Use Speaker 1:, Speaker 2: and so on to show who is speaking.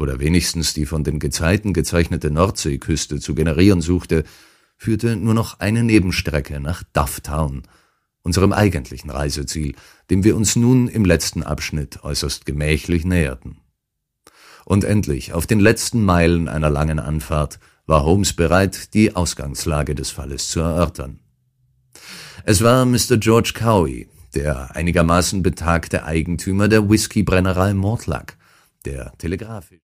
Speaker 1: oder wenigstens die von den Gezeiten gezeichnete Nordseeküste zu generieren suchte, führte nur noch eine Nebenstrecke nach Dufftown, unserem eigentlichen Reiseziel, dem wir uns nun im letzten Abschnitt äußerst gemächlich näherten. Und endlich, auf den letzten Meilen einer langen Anfahrt, war Holmes bereit, die Ausgangslage des Falles zu erörtern. Es war Mr. George Cowie, der einigermaßen betagte Eigentümer der Whiskybrennerei Mortluck, der telegrafisch